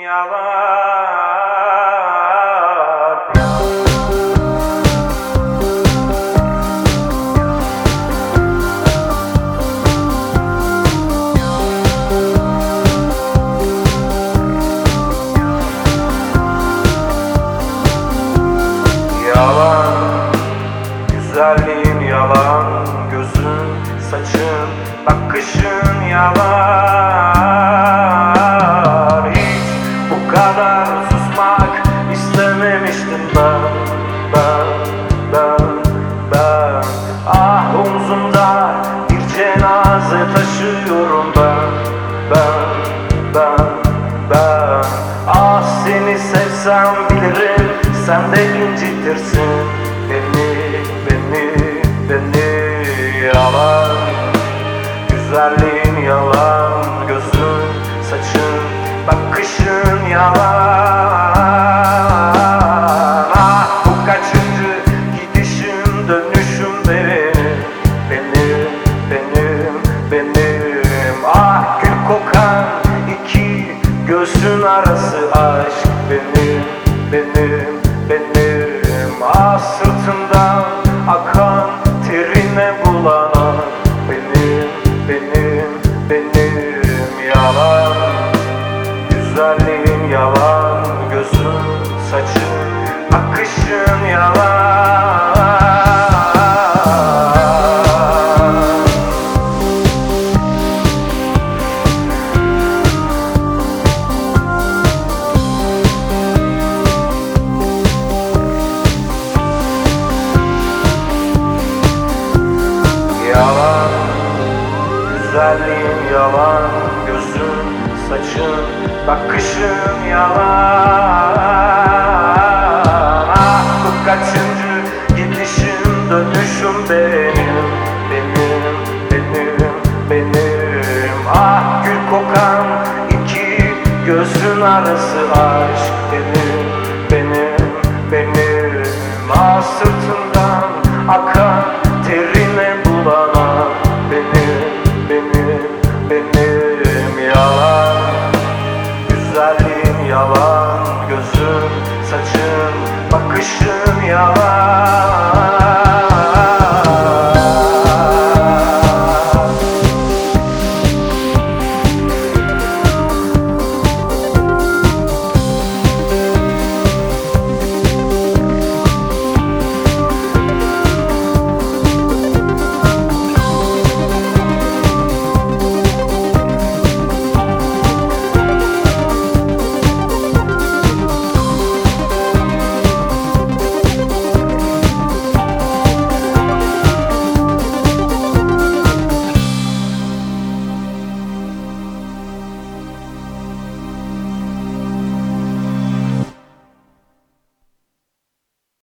yalan. Yalan, güzelliğin yalan, gözün, saçın, bakışın yalan. Hiç bu kadar susmak istememiştim ben. Ah, omzumda bir cenaze taşıyorum ben. Ah, seni sevsem bilirim, sen de incitirsin beni. Yalan, güzelliğin yalan, gözün, saçın, bakışın yalan. Ah, bu kaçıncı gidişim, dönüşüm benim. Ah, gül kokan iki göğsün arası aşk benim. Ah, sırtımdan akan terine bulanan benim. Yalan, güzelliğin yalan, gözün, saçın, bakışın yalan. Yalan, güzelliğin yalan, gözün, saçın, bakışın yalan. Ah, bu kaçıncı gidişim, dönüşüm benim. Ah, gül kokan iki gözün arası aşk benim. Ah, sırtımdan akan terine bulanan benim. Yalan, güzelliğin yalan, gözün, saçın, bakışın yalan.